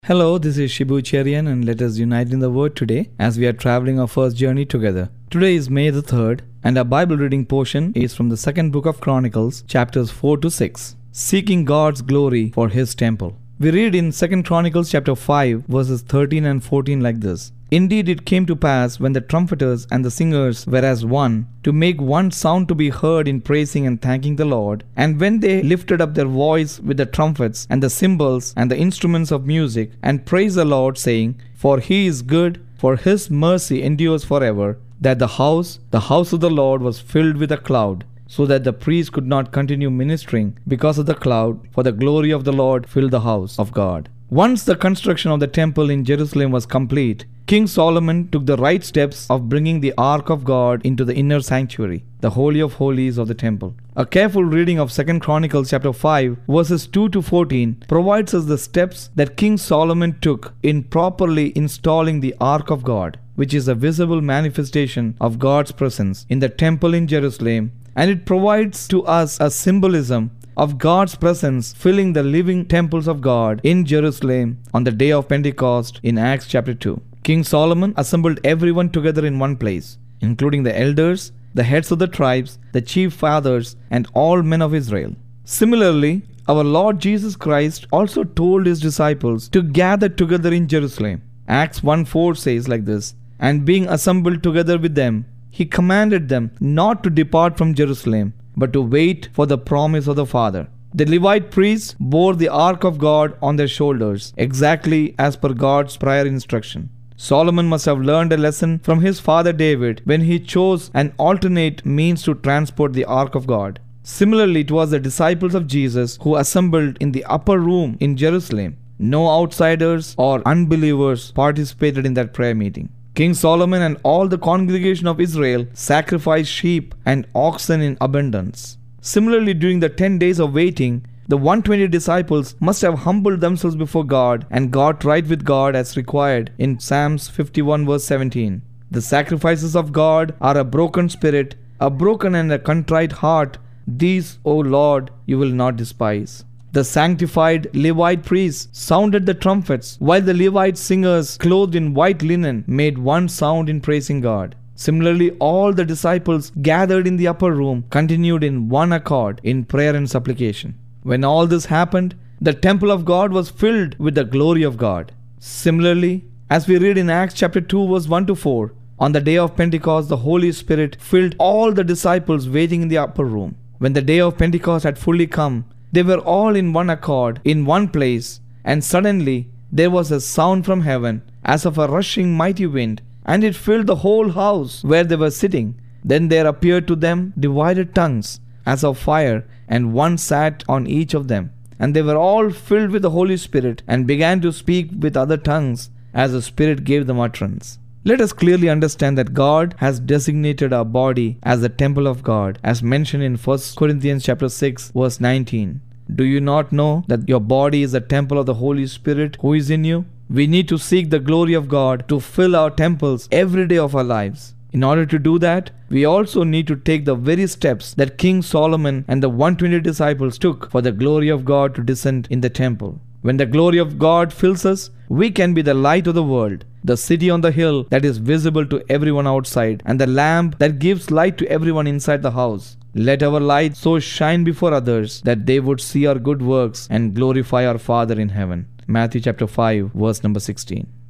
Hello, this is Shibu Cherian and let us unite in the Word today as we are traveling our first journey together. Today is May the 3rd and our Bible reading portion is from the second book of Chronicles, chapters 4 to 6. Seeking God's glory for His temple. We read in 2 Chronicles chapter 5 verses 13 and 14 like this. Indeed, it came to pass when the trumpeters and the singers were as one, to make one sound to be heard in praising and thanking the Lord. And when they lifted up their voice with the trumpets and the cymbals and the instruments of music, and praised the Lord, saying, For He is good, for His mercy endures forever, that the house of the Lord was filled with a cloud, so that the priest could not continue ministering because of the cloud, for the glory of the Lord filled the house of God. Once the construction of the temple in Jerusalem was complete, King Solomon took the right steps of bringing the Ark of God into the inner sanctuary, the Holy of Holies of the temple. A careful reading of 2 Chronicles chapter 5 verses 2 to 14 provides us the steps that King Solomon took in properly installing the Ark of God, which is a visible manifestation of God's presence in the temple in Jerusalem, and it provides to us a symbolism of God's presence filling the living temples of God in Jerusalem on the day of Pentecost in Acts chapter 2. King Solomon assembled everyone together in one place, including the elders, the heads of the tribes, the chief fathers, and all men of Israel. Similarly, our Lord Jesus Christ also told His disciples to gather together in Jerusalem. Acts 1:4 says like this, And being assembled together with them, He commanded them not to depart from Jerusalem, but to wait for the promise of the Father. The Levite priests bore the Ark of God on their shoulders, exactly as per God's prior instruction. Solomon must have learned a lesson from his father David when he chose an alternate means to transport the Ark of God. Similarly, it was the disciples of Jesus who assembled in the upper room in Jerusalem. No outsiders or unbelievers participated in that prayer meeting. King Solomon and all the congregation of Israel sacrificed sheep and oxen in abundance. Similarly, during the 10 days of waiting, the 120 disciples must have humbled themselves before God and got right with God as required in Psalms 51 verse 17. The sacrifices of God are a broken spirit, a broken and a contrite heart. These, O Lord, you will not despise. The sanctified Levite priests sounded the trumpets, while the Levite singers, clothed in white linen, made one sound in praising God. Similarly, all the disciples gathered in the upper room continued in one accord in prayer and supplication. When all this happened, the temple of God was filled with the glory of God. Similarly, as we read in Acts chapter 2 verse 1 to 4, on the day of Pentecost, the Holy Spirit filled all the disciples waiting in the upper room. When the day of Pentecost had fully come, they were all in one accord, in one place, and suddenly there was a sound from heaven as of a rushing mighty wind, and it filled the whole house where they were sitting. Then there appeared to them divided tongues as of fire, and one sat on each of them. And they were all filled with the Holy Spirit and began to speak with other tongues as the Spirit gave them utterance. Let us clearly understand that God has designated our body as the temple of God, as mentioned in 1 Corinthians chapter 6 verse 19. Do you not know that your body is the temple of the Holy Spirit who is in you? We need to seek the glory of God to fill our temples every day of our lives. In order to do that, we also need to take the very steps that King Solomon and the 120 disciples took for the glory of God to descend in the temple. When the glory of God fills us, we can be the light of the world, the city on the hill that is visible to everyone outside, and the lamp that gives light to everyone inside the house. Let our light so shine before others that they would see our good works and glorify our Father in heaven. Matthew chapter 5 verse number 16.